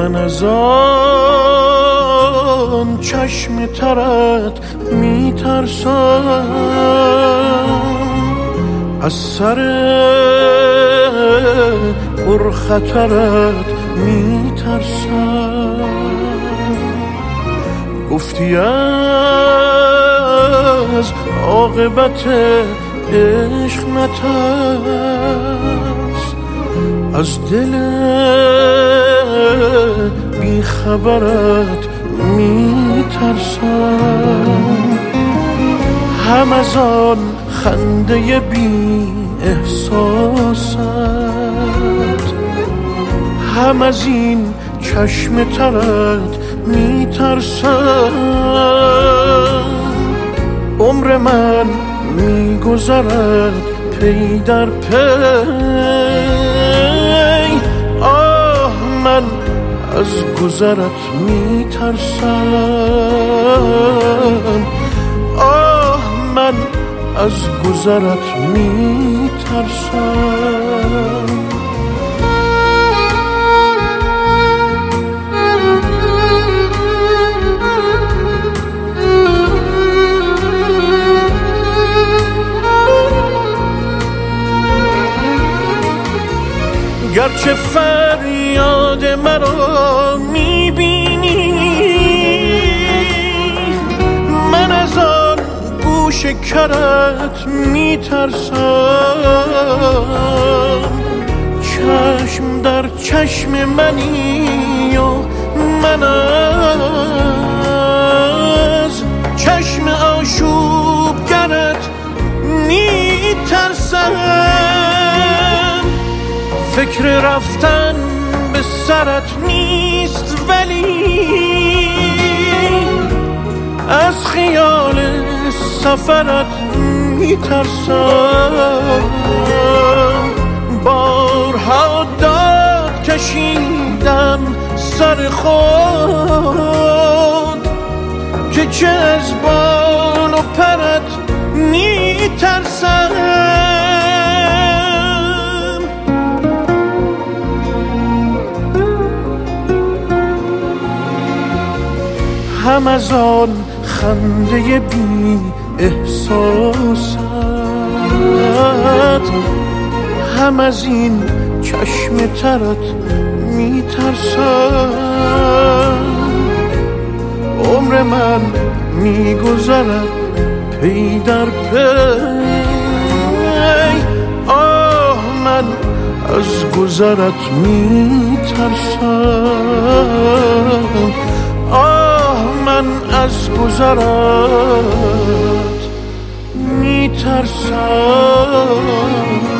من از آن چشم ترت میترسم، از سر پرخطرت میترسم. گفتی از عاقبت عشق نترس، از دل بیخبرت میترسم. هم از آن خنده بی احساست، هم از این چشم ترت میترسم. عمر من میگذرد پی در پی، آه من از گذرت میترسم، آه من از گذرت میترسم. گرچه فریاد مرا میبینی، من از آن گوش کرت میترسم. چشم در چشم منی و من از چشم آشوبگرت میترسم. فکر رفتن به سرت نیست ولی از خیال سفرت میترسم. بارها داد کشیدم سر خود که چه از بال و پرت میترسم. هم از آن خنده بی احساست، هم از این چشم ترت میترسم. عمر من میگذرد پی در پی، آه من از گذرت میترسم، من از گذرت میترسم.